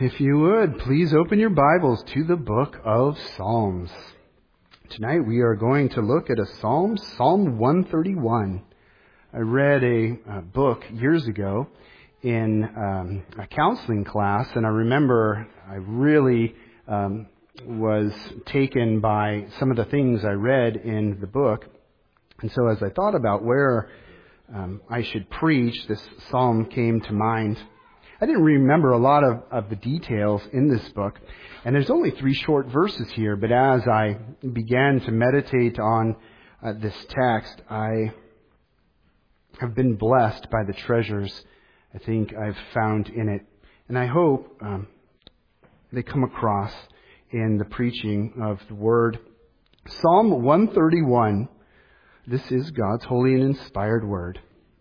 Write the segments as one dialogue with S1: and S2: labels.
S1: If you would, please open your Bibles to the book of Psalms. Tonight we are going to look at a Psalm, Psalm 131. I read a book years ago in a counseling class, and I remember I really was taken by some of the things I read in the book. And so as I thought about where I should preach, this psalm came to mind. I didn't remember a lot of the details in this book, and there's only 3 short verses here, but as I began to meditate on this text, I have been blessed by the treasures I think I've found in it, and I hope they come across in the preaching of the Word. Psalm 131, this is God's holy and inspired Word.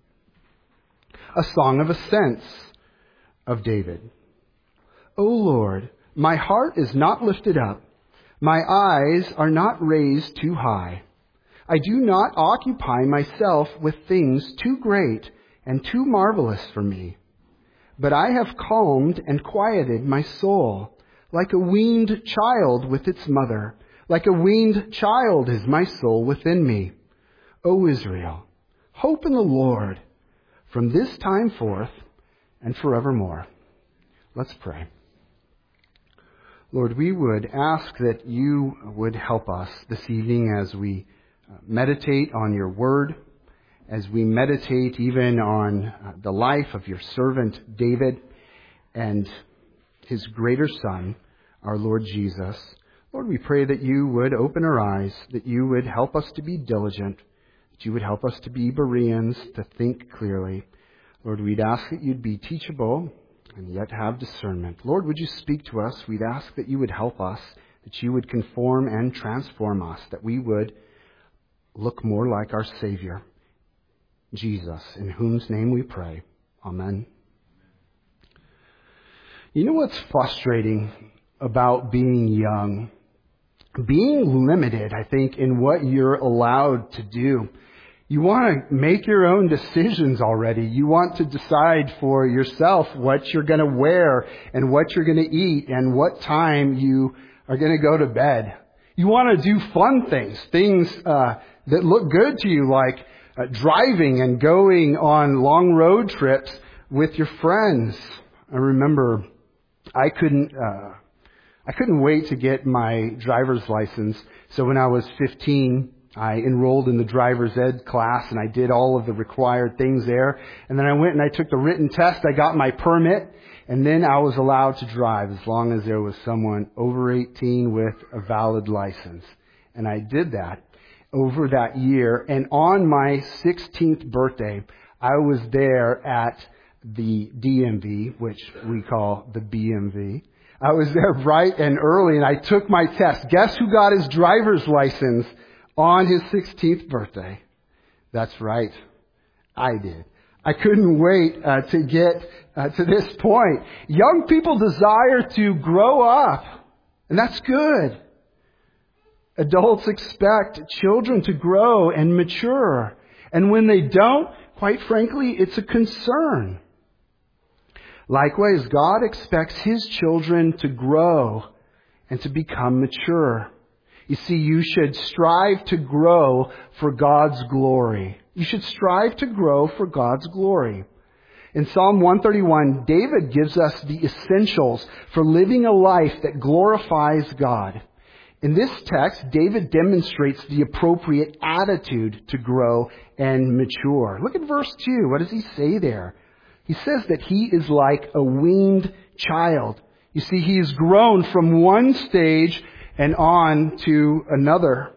S1: A song of ascents of David. O Lord, my heart is not lifted up. My eyes are not raised too high. I do not occupy myself with things too great and too marvelous for me. But I have calmed and quieted my soul, like a weaned child with its mother. Like a weaned child is my soul within me. O Israel, hope in the Lord from this time forth and forevermore. Let's pray. Lord, we would ask that you would help us this evening as we meditate on your word, as we meditate even on the life of your servant David and his greater son, our Lord Jesus. Lord, we pray that you would open our eyes, that you would help us to be diligent, that you would help us to be Bereans, to think clearly. Lord, we'd ask that you'd be teachable and yet have discernment. Lord, would you speak to us? We'd ask that you would help us, that you would conform and transform us, that we would look more like our Savior, Jesus, in whose name we pray. Amen. You know what's frustrating about being young? Being limited, I think, in what you're allowed to do. You want to make your own decisions already. You want to decide for yourself what you're going to wear and what you're going to eat and what time you are going to go to bed. You want to do fun things that look good to you, like driving and going on long road trips with your friends. I remember I couldn't wait to get my driver's license. So when I was 15, I enrolled in the driver's ed class and I did all of the required things there. And then I went and I took the written test. I got my permit, and then I was allowed to drive as long as there was someone over 18 with a valid license. And I did that over that year. And on my 16th birthday, I was there at the DMV, which we call the BMV. I was there bright and early and I took my test. Guess who got his driver's license on his 16th birthday? That's right. I did. I couldn't wait to get to this point. Young people desire to grow up, and that's good. Adults expect children to grow and mature. And when they don't, quite frankly, it's a concern. Likewise, God expects His children to grow and to become mature. You see, you should strive to grow for God's glory. You should strive to grow for God's glory. In Psalm 131, David gives us the essentials for living a life that glorifies God. In this text, David demonstrates the appropriate attitude to grow and mature. Look at verse 2. What does he say there? He says that he is like a weaned child. You see, he has grown from one stage and on to another.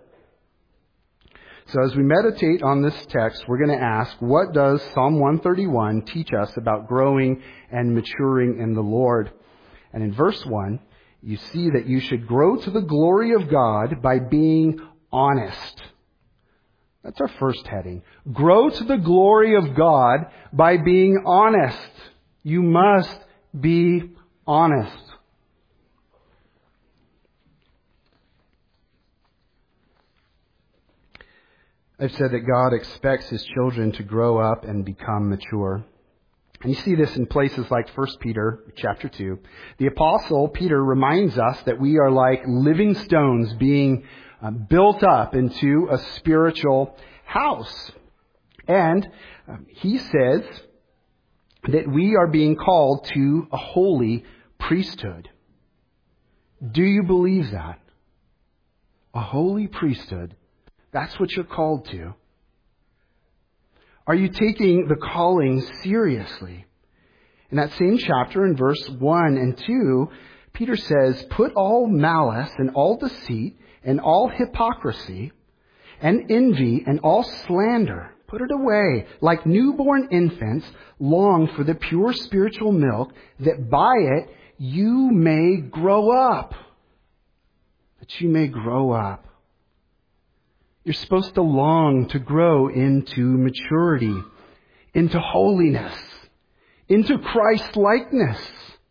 S1: So as we meditate on this text, we're going to ask, what does Psalm 131 teach us about growing and maturing in the Lord? And in verse 1, you see that you should grow to the glory of God by being honest. That's our first heading. Grow to the glory of God by being honest. You must be honest. I've said that God expects His children to grow up and become mature. And you see this in places like 1 Peter chapter 2. The Apostle Peter reminds us that we are like living stones being built up into a spiritual house. And he says that we are being called to a holy priesthood. Do you believe that? A holy priesthood. That's what you're called to. Are you taking the calling seriously? In that same chapter, in verse 1 and 2, Peter says, "Put all malice and all deceit and all hypocrisy and envy and all slander, put it away. Like newborn infants, long for the pure spiritual milk, that by it you may grow up." That you may grow up. You're supposed to long to grow into maturity, into holiness, into Christ-likeness.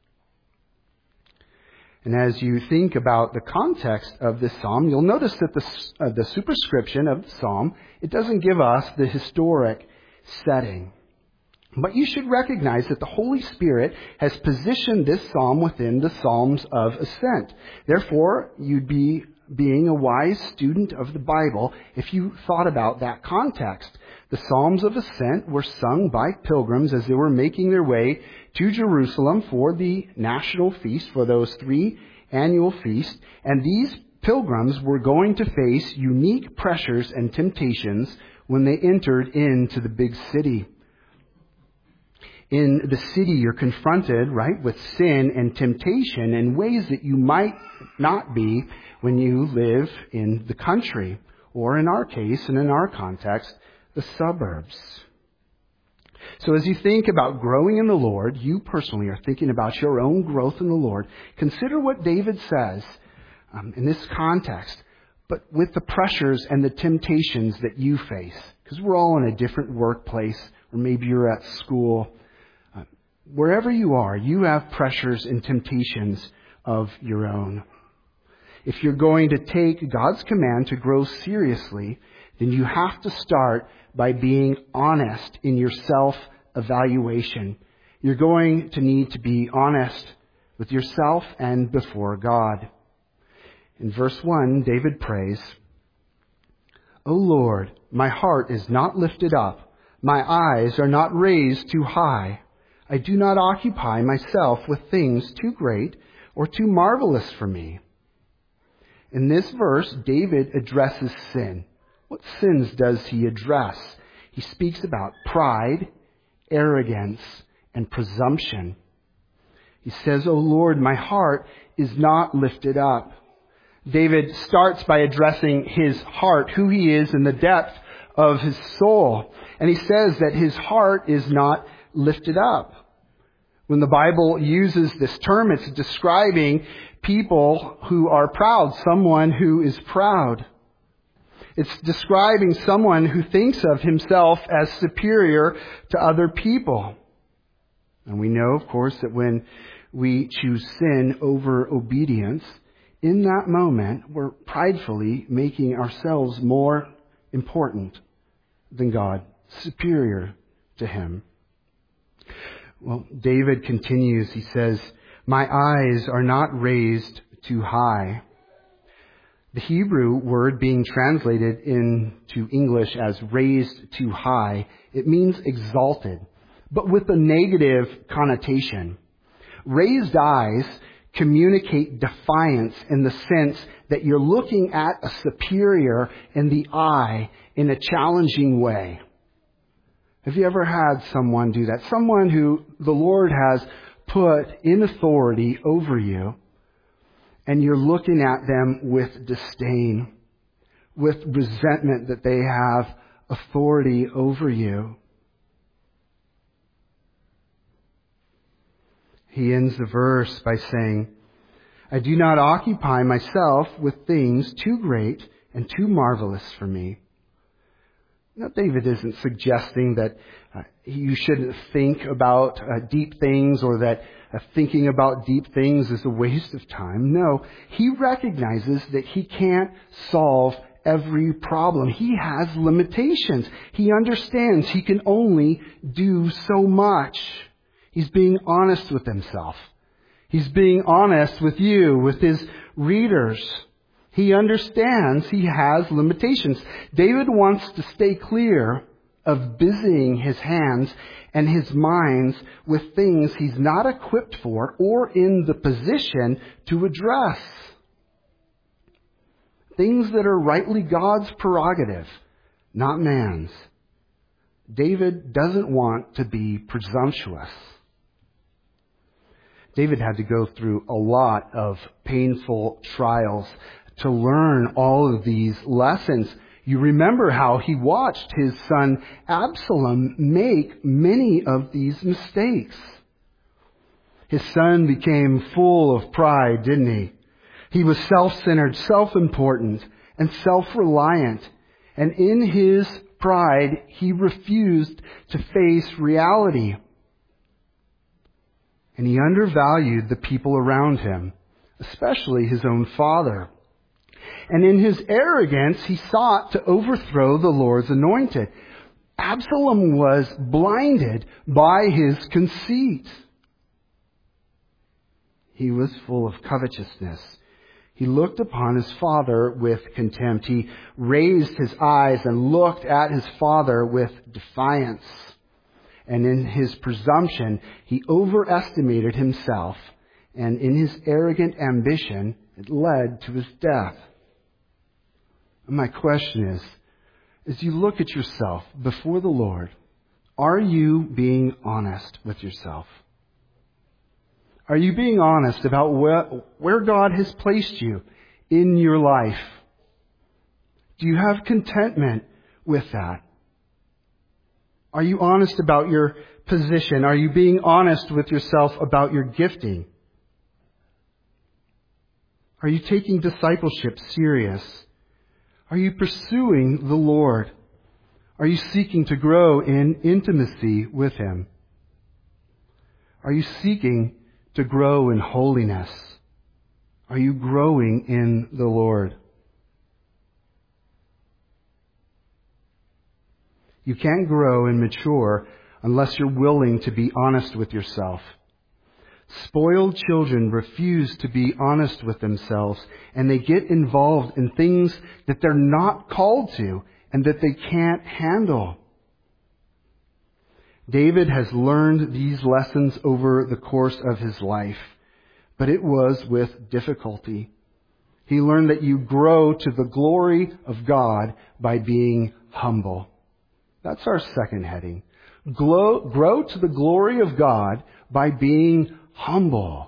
S1: And as you think about the context of this psalm, you'll notice that the superscription of the psalm, it doesn't give us the historic setting. But you should recognize that the Holy Spirit has positioned this psalm within the Psalms of Ascent. Therefore, you'd be being a wise student of the Bible if you thought about that context. The Psalms of Ascent were sung by pilgrims as they were making their way to Jerusalem for the national feast, for those 3 annual feasts. And these pilgrims were going to face unique pressures and temptations when they entered into the big city. In the city, you're confronted, right, with sin and temptation in ways that you might not be when you live in the country, or in our case, and in our context, the suburbs. So as you think about growing in the Lord, you personally are thinking about your own growth in the Lord. Consider what David says in this context, but with the pressures and the temptations that you face. Because we're all in a different workplace, or maybe you're at school. Wherever you are, you have pressures and temptations of your own. If you're going to take God's command to grow seriously, then you have to start by being honest in your self-evaluation. You're going to need to be honest with yourself and before God. In verse 1, David prays, "O Lord, my heart is not lifted up. My eyes are not raised too high. I do not occupy myself with things too great or too marvelous for me." In this verse, David addresses sin. What sins does he address? He speaks about pride, arrogance, and presumption. He says, "O Lord, my heart is not lifted up." David starts by addressing his heart, who he is in the depth of his soul. And he says that his heart is not lifted up. When the Bible uses this term, it's describing people who are proud, someone who is proud. It's describing someone who thinks of himself as superior to other people. And we know, of course, that when we choose sin over obedience, in that moment, we're pridefully making ourselves more important than God, superior to Him. Well, David continues, he says, "My eyes are not raised too high." The Hebrew word being translated into English as raised too high, it means exalted, but with a negative connotation. Raised eyes communicate defiance in the sense that you're looking at a superior in the eye in a challenging way. Have you ever had someone do that? Someone who the Lord has put in authority over you, and you're looking at them with disdain, with resentment that they have authority over you. He ends the verse by saying, "I do not occupy myself with things too great and too marvelous for me." Now, David isn't suggesting that you shouldn't think about deep things, or that thinking about deep things is a waste of time. No, he recognizes that he can't solve every problem. He has limitations. He understands he can only do so much. He's being honest with himself. He's being honest with you, with his readers. He understands he has limitations. David wants to stay clear of busying his hands and his minds with things he's not equipped for or in the position to address. Things that are rightly God's prerogative, not man's. David doesn't want to be presumptuous. David had to go through a lot of painful trials to learn all of these lessons. You remember how he watched his son Absalom make many of these mistakes. His son became full of pride, didn't he? He was self-centered, self-important, and self-reliant. And in his pride, he refused to face reality. And he undervalued the people around him, especially his own father. And in his arrogance, he sought to overthrow the Lord's anointed. Absalom was blinded by his conceit. He was full of covetousness. He looked upon his father with contempt. He raised his eyes and looked at his father with defiance. And in his presumption, he overestimated himself. And in his arrogant ambition, it led to his death. And my question is, as you look at yourself before the Lord, are you being honest with yourself? Are you being honest about where God has placed you in your life? Do you have contentment with that? Are you honest about your position? Are you being honest with yourself about your gifting? Are you taking discipleship serious? Are you pursuing the Lord? Are you seeking to grow in intimacy with Him? Are you seeking to grow in holiness? Are you growing in the Lord? You can't grow and mature unless you're willing to be honest with yourself. Spoiled children refuse to be honest with themselves, and they get involved in things that they're not called to and that they can't handle. David has learned these lessons over the course of his life, but it was with difficulty. He learned that you grow to the glory of God by being humble. That's our second heading. Grow to the glory of God by being humble.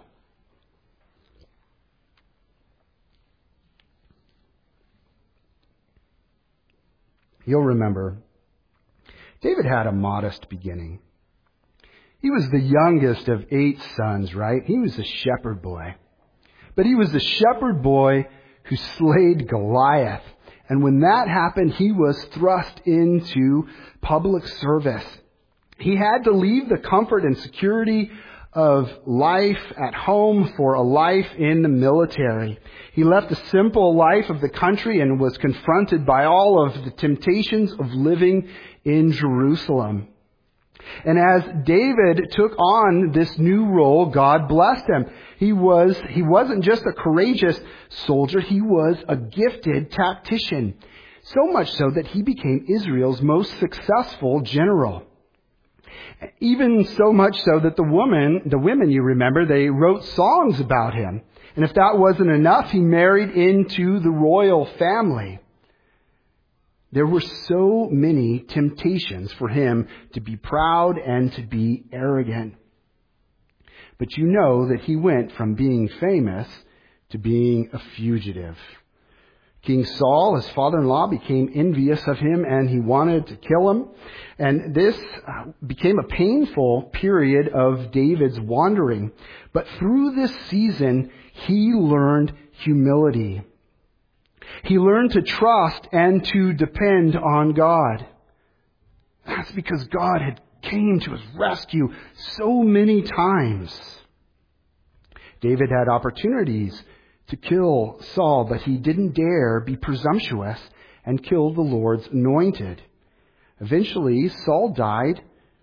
S1: You'll remember, David had a modest beginning. He was the youngest of 8 sons, right? He was a shepherd boy. But he was a shepherd boy who slayed Goliath. And when that happened, he was thrust into public service. He had to leave the comfort and security of life at home for a life in the military. He left the simple life of the country and was confronted by all of the temptations of living in Jerusalem. And as David took on this new role, God blessed him. He wasn't just a courageous soldier, he was a gifted tactician. So much so that he became Israel's most successful general. Even so much so that the women, you remember, they wrote songs about him. And if that wasn't enough, he married into the royal family. There were so many temptations for him to be proud and to be arrogant. But you know that he went from being famous to being a fugitive. King Saul, his father-in-law, became envious of him and he wanted to kill him. And this became a painful period of David's wandering. But through this season, he learned humility. He learned to trust and to depend on God. That's because God had came to his rescue so many times. David had opportunities to kill Saul, but he didn't dare be presumptuous and kill the Lord's anointed. Eventually, Saul died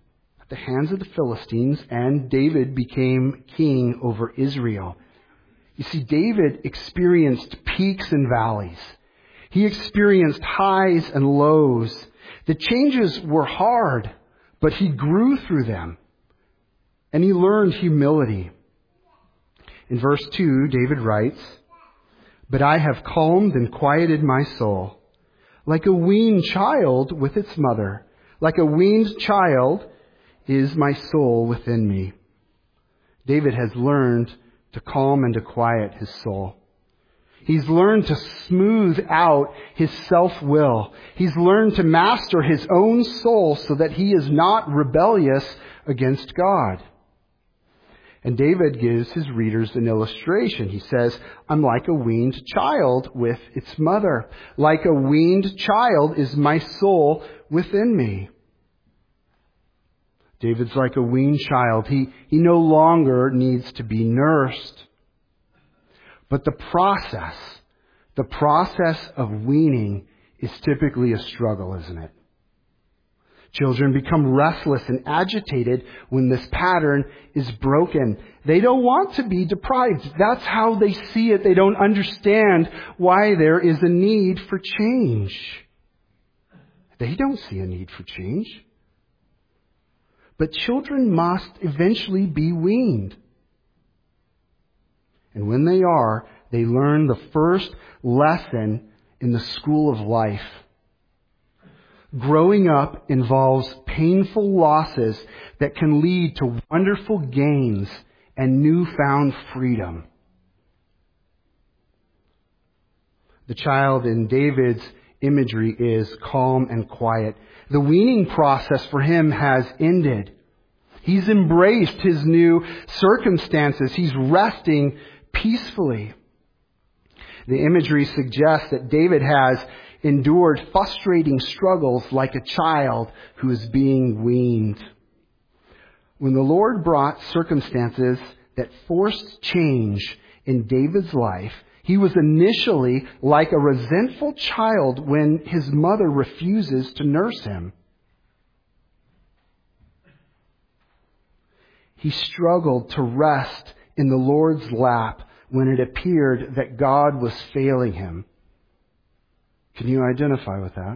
S1: at the hands of the Philistines, and David became king over Israel. You see, David experienced peaks and valleys. He experienced highs and lows. The changes were hard, but he grew through them. And he learned humility. In verse 2, David writes, "But I have calmed and quieted my soul, like a weaned child with its mother. Like a weaned child is my soul within me." David has learned to calm and to quiet his soul. He's learned to smooth out his self-will. He's learned to master his own soul so that he is not rebellious against God. And David gives his readers an illustration. He says, "I'm like a weaned child with its mother. Like a weaned child is my soul within me." David's like a weaned child. He no longer needs to be nursed. But the process of weaning is typically a struggle, isn't it? Children become restless and agitated when this pattern is broken. They don't want to be deprived. That's how they see it. They don't understand why there is a need for change. They don't see a need for change. But children must eventually be weaned. And when they are, they learn the first lesson in the school of life. Growing up involves painful losses that can lead to wonderful gains and newfound freedom. The child in David's imagery is calm and quiet. The weaning process for him has ended. He's embraced his new circumstances. He's resting peacefully. The imagery suggests that David has endured frustrating struggles like a child who is being weaned. When the Lord brought circumstances that forced change in David's life, he was initially like a resentful child when his mother refuses to nurse him. He struggled to rest in the Lord's lap when it appeared that God was failing him. Can you identify with that?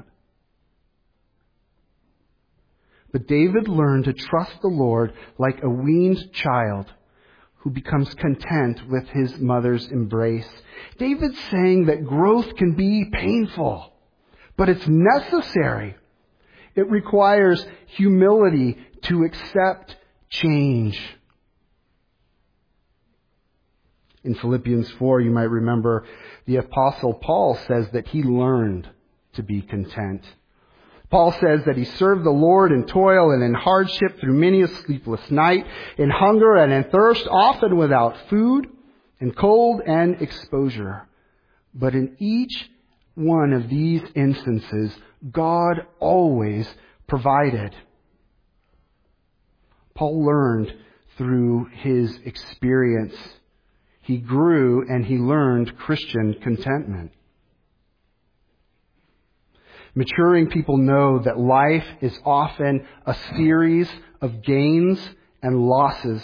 S1: But David learned to trust the Lord like a weaned child who becomes content with his mother's embrace. David's saying that growth can be painful, but it's necessary. It requires humility to accept change. In Philippians 4, you might remember the Apostle Paul says that he learned to be content. Paul says that he served the Lord in toil and in hardship through many a sleepless night, in hunger and in thirst, often without food, in cold and exposure. But in each one of these instances, God always provided. Paul learned through his experience. He grew and he learned Christian contentment. Maturing people know that life is often a series of gains and losses.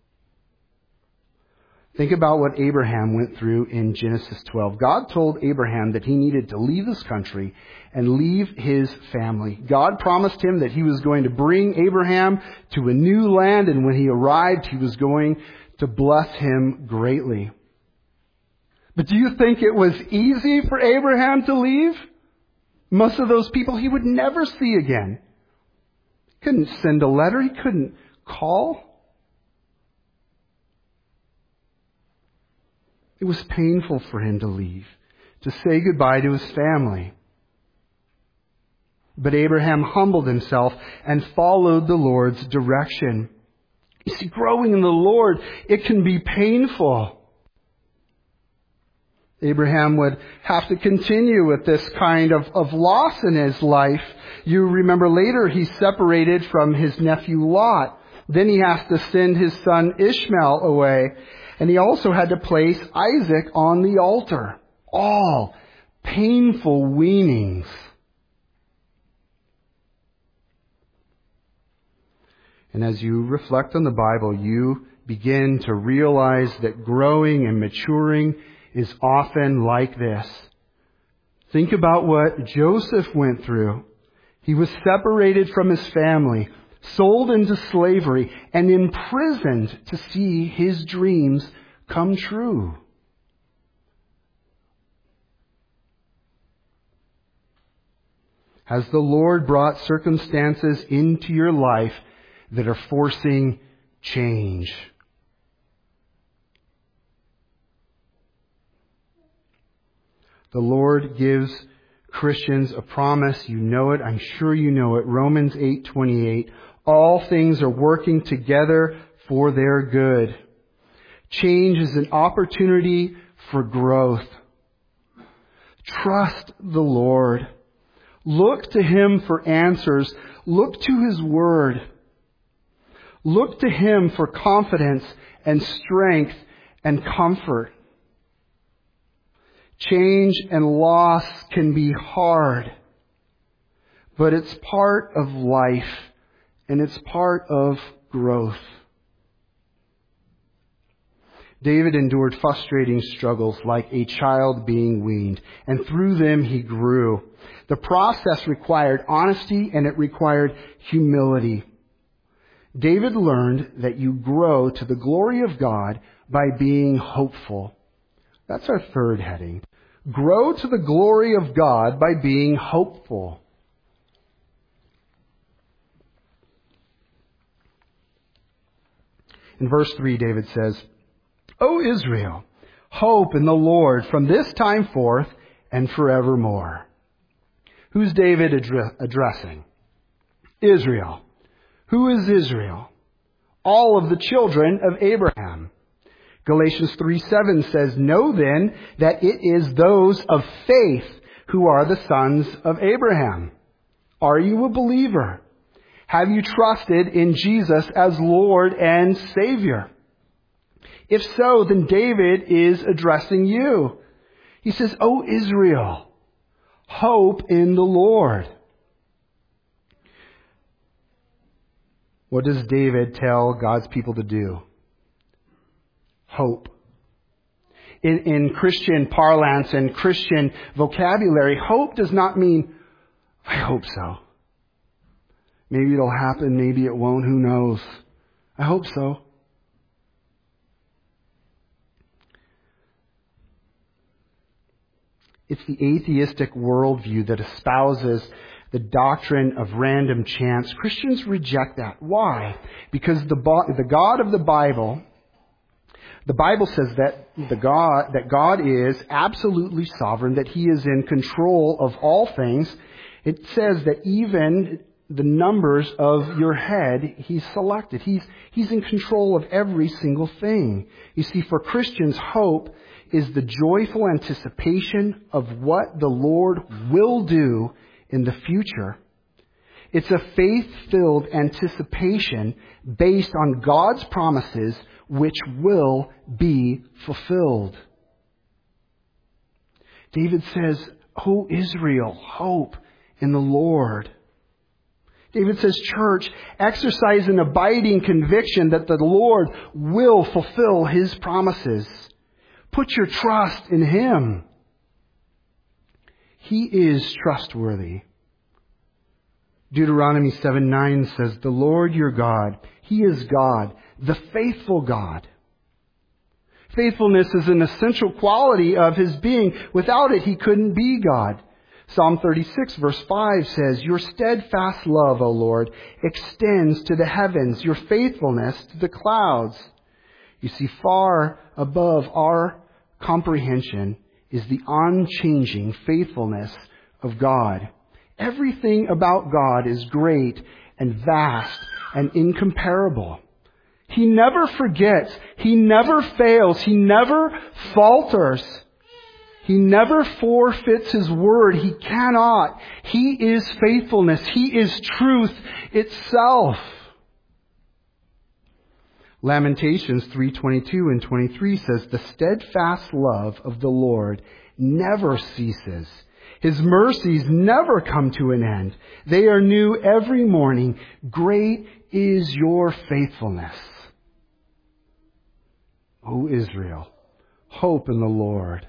S1: Think about what Abraham went through in Genesis 12. God told Abraham that he needed to leave his country and leave his family. God promised him that he was going to bring Abraham to a new land, and when he arrived, he was going to bless him greatly. But do you think it was easy for Abraham to leave? Most of those people he would never see again. He couldn't send a letter. He couldn't call. It was painful for him to leave, to say goodbye to his family. But Abraham humbled himself and followed the Lord's direction. You see, growing in the Lord, it can be painful. Abraham would have to continue with this kind of loss in his life. You remember later he separated from his nephew Lot. Then he has to send his son Ishmael away. And he also had to place Isaac on the altar. All painful weanings. And as you reflect on the Bible, you begin to realize that growing and maturing is often like this. Think about what Joseph went through. He was separated from his family, sold into slavery, and imprisoned to see his dreams come true. Has the Lord brought circumstances into your life that are forcing change? The Lord gives Christians a promise. You know it. I'm sure you know it. Romans 8:28. All things are working together for their good. Change is an opportunity for growth. Trust the Lord. Look to Him for answers. Look to His Word. Look to Him for confidence and strength and comfort. Change and loss can be hard, but it's part of life and it's part of growth. David endured frustrating struggles like a child being weaned, and through them he grew. The process required honesty and it required humility. David learned that you grow to the glory of God by being hopeful. That's our third heading. Grow to the glory of God by being hopeful. In verse 3, David says, O Israel, hope in the Lord from this time forth and forevermore. Who's David addressing? Israel. Who is Israel? All of the children of Abraham. Galatians 3:7 says, Know then that it is those of faith who are the sons of Abraham. Are you a believer? Have you trusted in Jesus as Lord and Savior? If so, then David is addressing you. He says, O Israel, hope in the Lord. What does David tell God's people to do? Hope. In Christian parlance and Christian vocabulary, hope does not mean, I hope so. Maybe it'll happen, maybe it won't, who knows. I hope so. It's the atheistic worldview that espouses the doctrine of random chance. Christians reject that. Why? Because the God of the Bible says that God is absolutely sovereign, that He is in control of all things. It says that even the numbers of your head, He's selected. He's in control of every single thing. You see, for Christians, hope is the joyful anticipation of what the Lord will do in the future. It's a faith-filled anticipation based on God's promises which will be fulfilled. David says, O Israel, hope in the Lord. David says, church, exercise an abiding conviction that the Lord will fulfill His promises. Put your trust in Him. He is trustworthy. Deuteronomy 7:9 says, The Lord your God, He is God, the faithful God. Faithfulness is an essential quality of His being. Without it, He couldn't be God. Psalm 36 verse 5 says, Your steadfast love, O Lord, extends to the heavens, your faithfulness to the clouds. You see, far above our comprehension is the unchanging faithfulness of God. Everything about God is great and vast and incomparable. He never forgets. He never fails. He never falters. He never forfeits His word. He cannot. He is faithfulness. He is truth itself. Lamentations 3:22 and 23 says, The steadfast love of the Lord never ceases. His mercies never come to an end. They are new every morning. Great is your faithfulness. O Israel, hope in the Lord.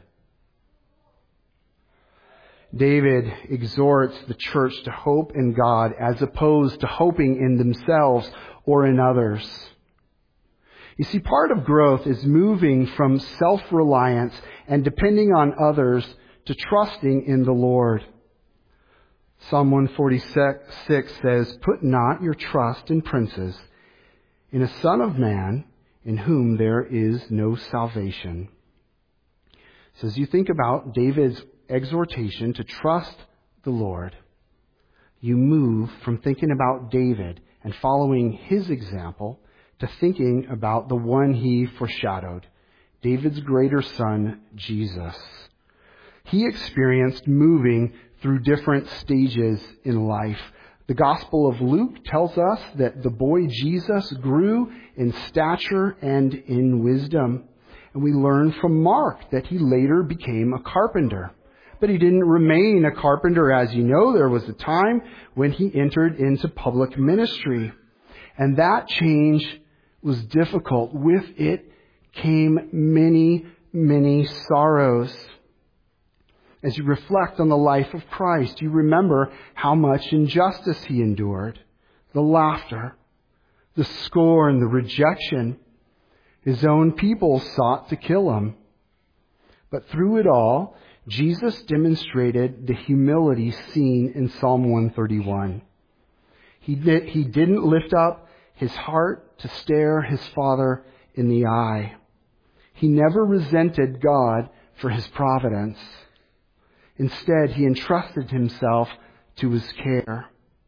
S1: David exhorts the church to hope in God as opposed to hoping in themselves or in others. You see, part of growth is moving from self-reliance and depending on others to trusting in the Lord. Psalm 146 says, "Put not your trust in princes, in a son of man in whom there is no salvation." So as you think about David's exhortation to trust the Lord, you move from thinking about David and following his example to thinking about the one he foreshadowed, David's greater son, Jesus. He experienced moving through different stages in life. The Gospel of Luke tells us that the boy Jesus grew in stature and in wisdom. And we learn from Mark that he later became a carpenter. But he didn't remain a carpenter. As you know, there was a time when he entered into public ministry. And that change was difficult. With it came many, many sorrows. As you reflect on the life of Christ, you remember how much injustice he endured. The laughter, the scorn, the rejection. His own people sought to kill him. But through it all, Jesus demonstrated the humility seen in Psalm 131. He didn't lift up his heart to stare his Father in the eye. He never resented God for his providence. Instead, he entrusted himself to his care.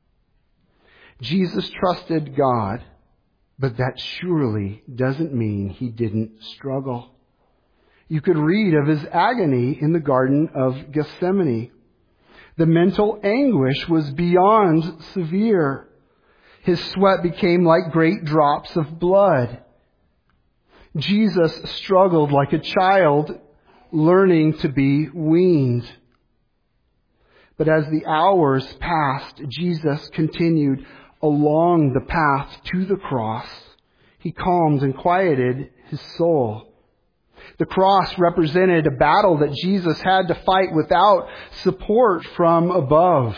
S1: Jesus trusted God, but that surely doesn't mean he didn't struggle. You could read of his agony in the Garden of Gethsemane. The mental anguish was beyond severe. His sweat became like great drops of blood. Jesus struggled like a child learning to be weaned. But as the hours passed, Jesus continued along the path to the cross. He calmed and quieted his soul. The cross represented a battle that Jesus had to fight without support from above.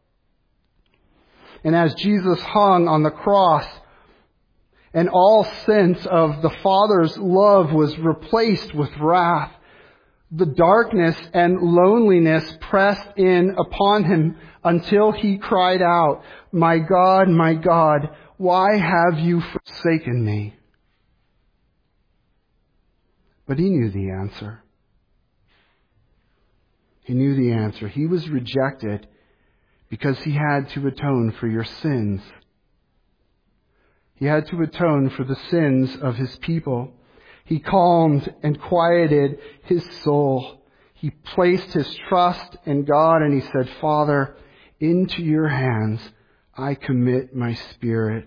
S1: And as Jesus hung on the cross, and all sense of the Father's love was replaced with wrath, the darkness and loneliness pressed in upon him until he cried out, my God, why have you forsaken me?" But he knew the answer. He knew the answer. He was rejected because he had to atone for your sins. He had to atone for the sins of his people. He calmed and quieted his soul. He placed his trust in God and he said, "Father, into your hands I commit my spirit."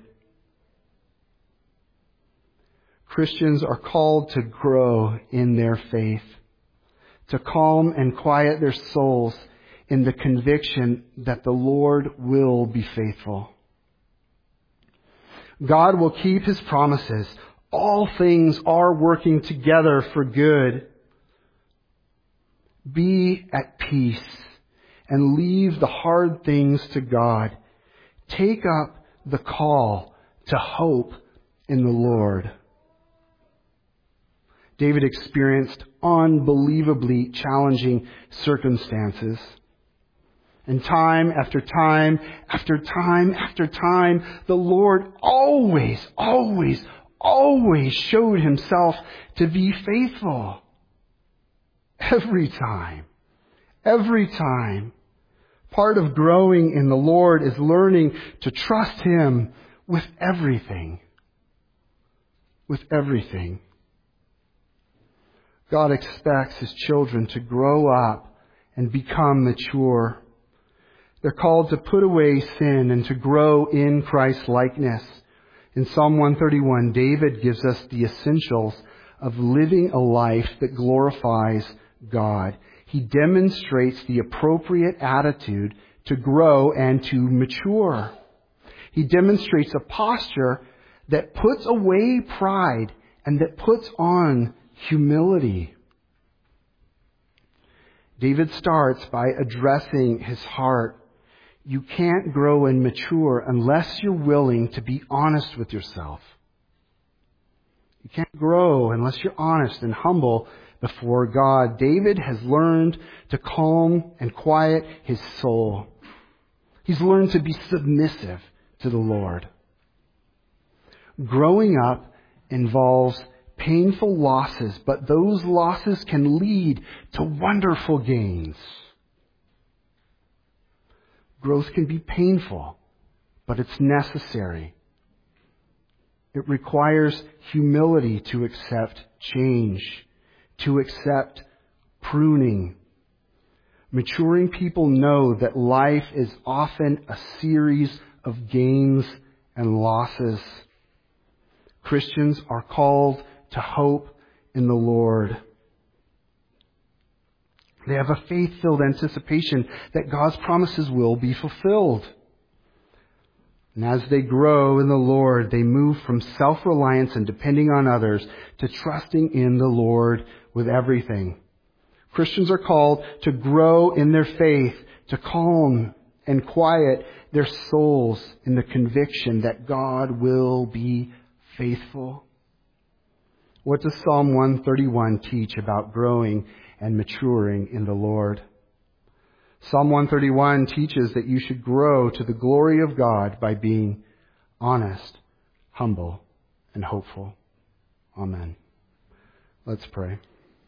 S1: Christians are called to grow in their faith, to calm and quiet their souls in the conviction that the Lord will be faithful. God will keep his promises. All things are working together for good. Be at peace and leave the hard things to God. Take up the call to hope in the Lord. David experienced unbelievably challenging circumstances. And time after time after time after time, the Lord always showed himself to be faithful. Every time. Part of growing in the Lord is learning to trust him with everything. God expects his children to grow up and become mature. They're called to put away sin and to grow in Christ's likeness. In Psalm 131, David gives us the essentials of living a life that glorifies God. He demonstrates the appropriate attitude to grow and to mature. He demonstrates a posture that puts away pride and that puts on humility. David starts by addressing his heart. You can't grow and mature unless you're willing to be honest with yourself. You can't grow unless you're honest and humble before God. David has learned to calm and quiet his soul. He's learned to be submissive to the Lord. Growing up involves painful losses, but those losses can lead to wonderful gains. Growth can be painful, but it's necessary. It requires humility to accept change, to accept pruning. Maturing people know that life is often a series of gains and losses. Christians are called to hope in the Lord. They have a faith-filled anticipation that God's promises will be fulfilled. And as they grow in the Lord, they move from self-reliance and depending on others to trusting in the Lord with everything. Christians are called to grow in their faith, to calm and quiet their souls in the conviction that God will be faithful. What does Psalm 131 teach about growing and maturing in the Lord? Psalm 131 teaches that you should grow to the glory of God by being honest, humble, and hopeful. Amen. Let's pray.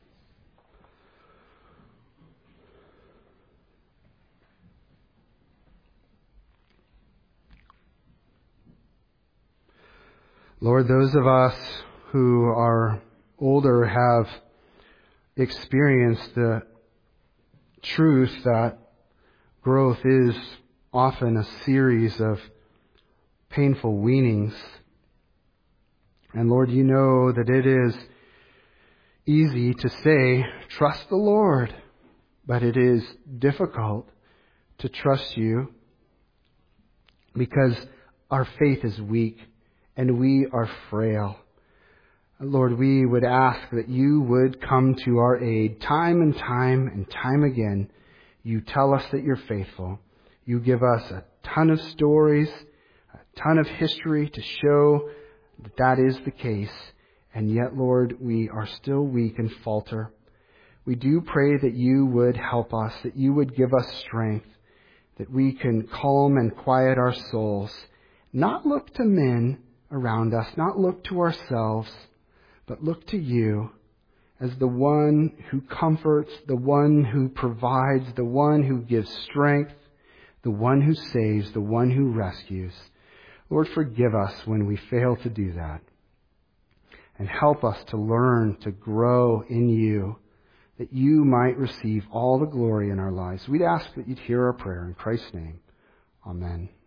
S1: Lord, those of us who are older have experienced the truth that growth is often a series of painful weanings. And Lord, you know that it is easy to say, trust the Lord, but it is difficult to trust you because our faith is weak and we are frail. Lord, we would ask that you would come to our aid time and time again. You tell us that you're faithful. You give us a ton of stories, a ton of history to show that that is the case. And yet, Lord, we are still weak and falter. We do pray that you would help us, that you would give us strength, that we can calm and quiet our souls, not look to men around us, not look to ourselves, but look to you as the one who comforts, the one who provides, the one who gives strength, the one who saves, the one who rescues. Lord, forgive us when we fail to do that. And help us to learn to grow in you, that you might receive all the glory in our lives. We'd ask that you'd hear our prayer in Christ's name. Amen.